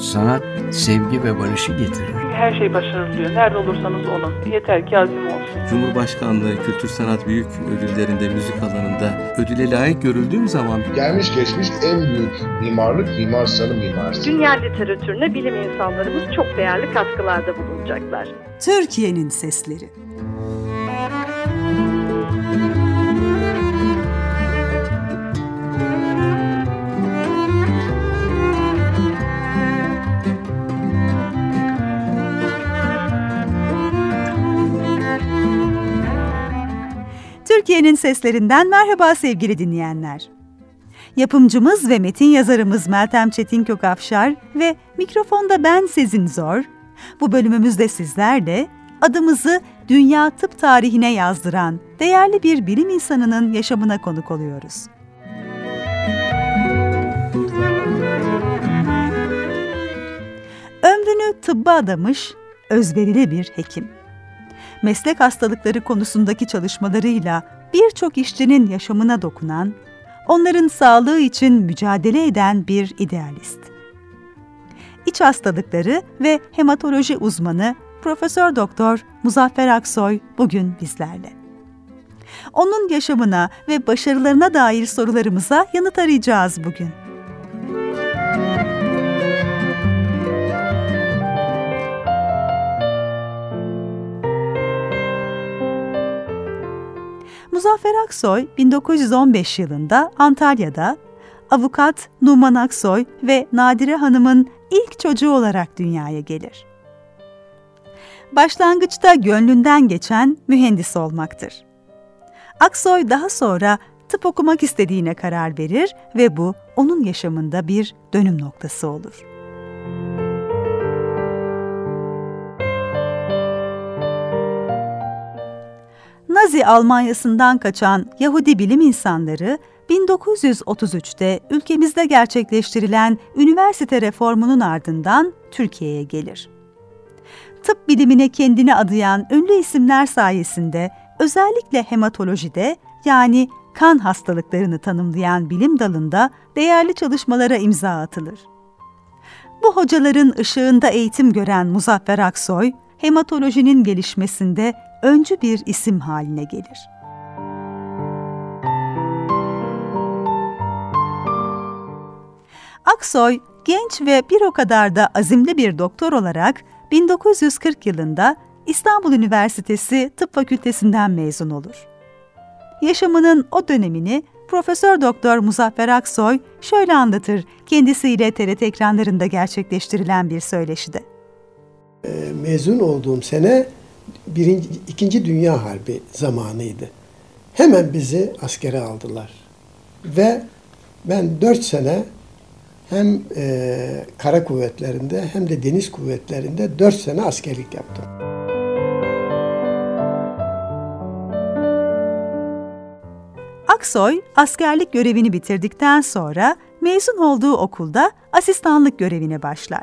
Sanat, sevgi ve barışı getirir. Her şey başarılıyor. Nerede olursanız olun. Yeter ki azim olsun. Cumhurbaşkanlığı Kültür Sanat Büyük Ödülleri'nde müzik alanında ödüle layık görüldüğüm zaman gelmiş geçmiş en büyük mimarlık Mimar Sinan mimarisi. Dünya literatürüne bilim insanlarımız çok değerli katkılarda bulunacaklar. Türkiye'nin sesleri. Türkiye'nin seslerinden merhaba sevgili dinleyenler. Yapımcımız ve metin yazarımız Meltem Çetin-Kökafşar ve mikrofonda ben Sezin Zor. Bu bölümümüzde sizlerle adımızı dünya tıp tarihine yazdıran değerli bir bilim insanının yaşamına konuk oluyoruz. Ömrünü tıbba adamış, özverili bir hekim. Meslek hastalıkları konusundaki çalışmalarıyla birçok işçinin yaşamına dokunan, onların sağlığı için mücadele eden bir idealist. İç hastalıkları ve hematoloji uzmanı Profesör Doktor Muzaffer Aksoy bugün bizlerle. Onun yaşamına ve başarılarına dair sorularımıza yanıt arayacağız bugün. Muzaffer Aksoy 1915 yılında Antalya'da avukat Numan Aksoy ve Nadire Hanım'ın ilk çocuğu olarak dünyaya gelir. Başlangıçta gönlünden geçen mühendis olmaktır. Aksoy daha sonra tıp okumak istediğine karar verir ve bu onun yaşamında bir dönüm noktası olur. Nazi Almanyası'ndan kaçan Yahudi bilim insanları 1933'te ülkemizde gerçekleştirilen üniversite reformunun ardından Türkiye'ye gelir. Tıp bilimine kendini adayan ünlü isimler sayesinde özellikle hematolojide yani kan hastalıklarını tanımlayan bilim dalında değerli çalışmalara imza atılır. Bu hocaların ışığında eğitim gören Muzaffer Aksoy, hematolojinin gelişmesinde öncü bir isim haline gelir. Aksoy, genç ve bir o kadar da azimli bir doktor olarak 1940 yılında İstanbul Üniversitesi Tıp Fakültesinden mezun olur. Yaşamının o dönemini Profesör Doktor Muzaffer Aksoy şöyle anlatır kendisiyle TRT ekranlarında gerçekleştirilen bir söyleşide. Mezun olduğum sene İkinci Dünya Harbi zamanıydı. Hemen bizi askere aldılar. Ve ben 4 sene hem kara kuvvetlerinde hem de deniz kuvvetlerinde 4 sene askerlik yaptım. Aksoy, askerlik görevini bitirdikten sonra mezun olduğu okulda asistanlık görevine başlar.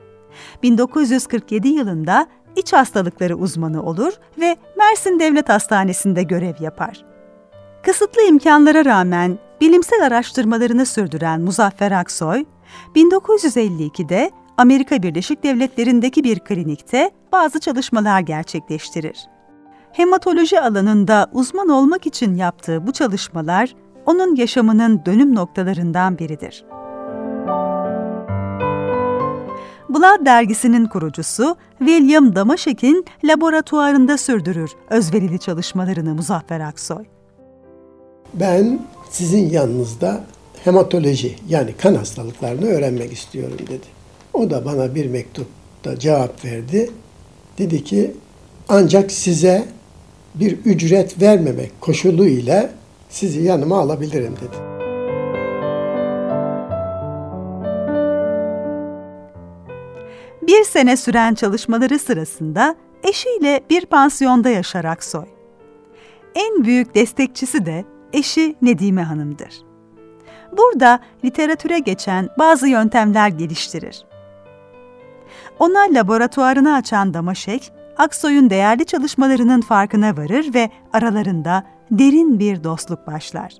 1947 yılında İç hastalıkları uzmanı olur ve Mersin Devlet Hastanesi'nde görev yapar. Kısıtlı imkanlara rağmen bilimsel araştırmalarını sürdüren Muzaffer Aksoy, 1952'de Amerika Birleşik Devletleri'ndeki bir klinikte bazı çalışmalar gerçekleştirir. Hematoloji alanında uzman olmak için yaptığı bu çalışmalar, onun yaşamının dönüm noktalarından biridir. Blood dergisinin kurucusu William Damaschek'in laboratuvarında sürdürür özverili çalışmalarını Muzaffer Aksoy. Ben sizin yanınızda hematoloji yani kan hastalıklarını öğrenmek istiyorum dedi. O da bana bir mektupta cevap verdi. Dedi ki ancak size bir ücret vermemek koşuluyla sizi yanıma alabilirim dedi. Bir sene süren çalışmaları sırasında eşiyle bir pansiyonda yaşar Aksoy. En büyük destekçisi de eşi Nedime Hanım'dır. Burada literatüre geçen bazı yöntemler geliştirir. Ona laboratuvarını açan Damaschek, Aksoy'un değerli çalışmalarının farkına varır ve aralarında derin bir dostluk başlar.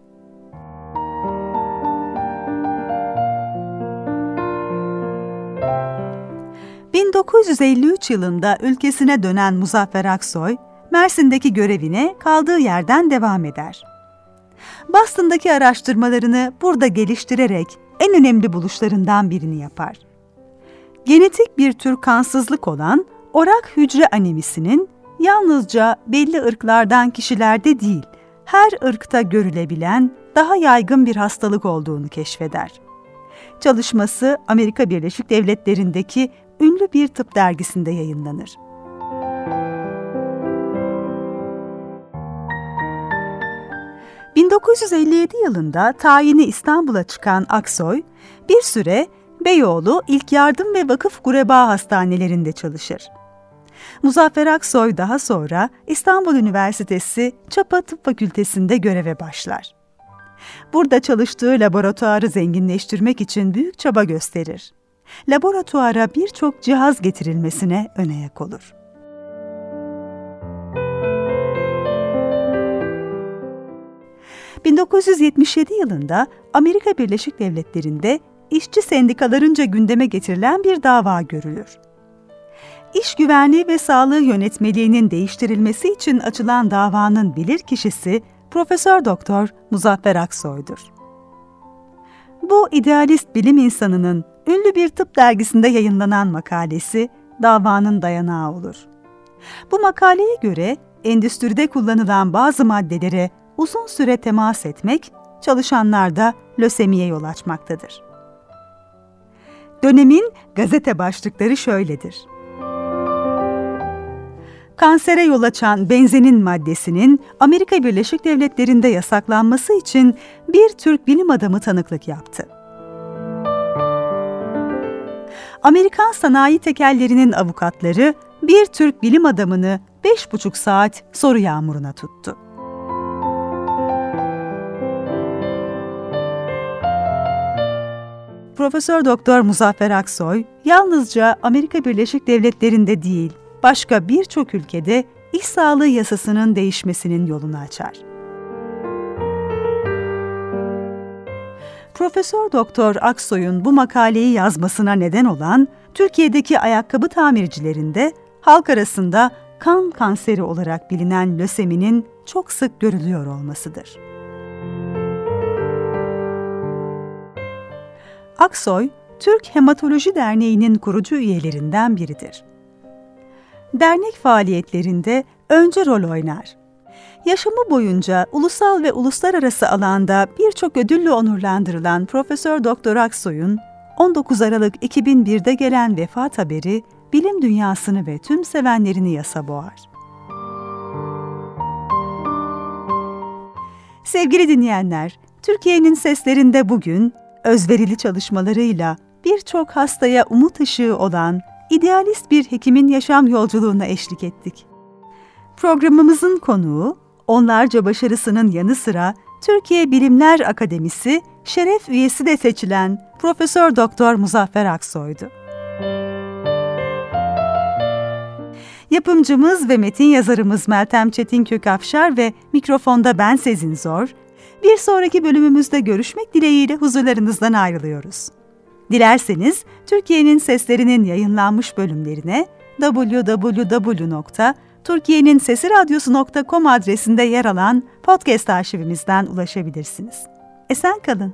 1953 yılında ülkesine dönen Muzaffer Aksoy, Mersin'deki görevine kaldığı yerden devam eder. Boston'daki araştırmalarını burada geliştirerek en önemli buluşlarından birini yapar. Genetik bir tür kansızlık olan orak hücre anemisinin yalnızca belli ırklardan kişilerde değil, her ırkta görülebilen daha yaygın bir hastalık olduğunu keşfeder. Çalışması Amerika Birleşik Devletleri'ndeki ünlü bir tıp dergisinde yayınlanır. ...1957 yılında tayini İstanbul'a çıkan Aksoy, bir süre Beyoğlu İlk Yardım ve Vakıf Gureba Hastanelerinde çalışır. Muzaffer Aksoy daha sonra İstanbul Üniversitesi Çapa Tıp Fakültesi'nde göreve başlar. Burada çalıştığı laboratuvarı zenginleştirmek için büyük çaba gösterir. Laboratuvara birçok cihaz getirilmesine ön ayak olur. ...1977 yılında Amerika Birleşik Devletleri'nde işçi sendikalarınca gündeme getirilen bir dava görülür. İş güvenliği ve sağlığı yönetmeliğinin değiştirilmesi için açılan davanın bilirkişisi Profesör Doktor Muzaffer Aksoy'dur. Bu idealist bilim insanının ünlü bir tıp dergisinde yayınlanan makalesi davanın dayanağı olur. Bu makaleye göre endüstride kullanılan bazı maddelere uzun süre temas etmek, çalışanlarda lösemiye yol açmaktadır. Dönemin gazete başlıkları şöyledir: Kansere yol açan benzenin maddesinin Amerika Birleşik Devletleri'nde yasaklanması için bir Türk bilim adamı tanıklık yaptı. Amerikan sanayi tekellerinin avukatları bir Türk bilim adamını 5,5 saat soru yağmuruna tuttu. Profesör Doktor Muzaffer Aksoy yalnızca Amerika Birleşik Devletleri'nde değil, başka birçok ülkede iş sağlığı yasasının değişmesinin yolunu açar. Profesör Doktor Aksoy'un bu makaleyi yazmasına neden olan Türkiye'deki ayakkabı tamircilerinde halk arasında kan kanseri olarak bilinen löseminin çok sık görülüyor olmasıdır. Aksoy, Türk Hematoloji Derneği'nin kurucu üyelerinden biridir. Dernek faaliyetlerinde önce rol oynar. Yaşamı boyunca ulusal ve uluslararası alanda birçok ödülle onurlandırılan Profesör Doktor Aksoy'un 19 Aralık 2001'de gelen vefat haberi bilim dünyasını ve tüm sevenlerini yasa boğar. Sevgili dinleyenler, Türkiye'nin seslerinde bugün özverili çalışmalarıyla birçok hastaya umut ışığı olan idealist bir hekimin yaşam yolculuğuna eşlik ettik. Programımızın konuğu, onlarca başarısının yanı sıra Türkiye Bilimler Akademisi şeref üyesi de seçilen Profesör Doktor Muzaffer Aksoy'du. Yapımcımız ve metin yazarımız Meltem Çetin Kökafşar ve mikrofonda ben Sezin Zor, bir sonraki bölümümüzde görüşmek dileğiyle huzurlarınızdan ayrılıyoruz. Dilerseniz Türkiye'nin Seslerinin yayınlanmış bölümlerine www.turkiyeninsesiradyosu.com adresinde yer alan podcast arşivimizden ulaşabilirsiniz. Esen kalın.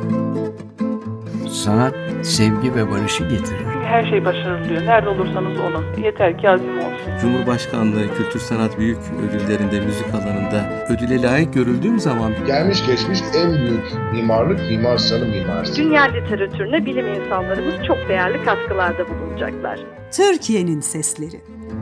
Sanat, sevgi ve barışı getirir. Her şey başarılıyor. Nerede olursanız olun. Yeter ki azim olsun. Cumhurbaşkanlığı Kültür Sanat Büyük Ödülleri'nde müzik alanında ödüle layık görüldüğüm zaman Gelmiş geçmiş en büyük mimarlık Mimar Sinan mimarisi. Dünya literatürüne bilim insanlarımız çok değerli katkılarda bulunacaklar. Türkiye'nin Sesleri.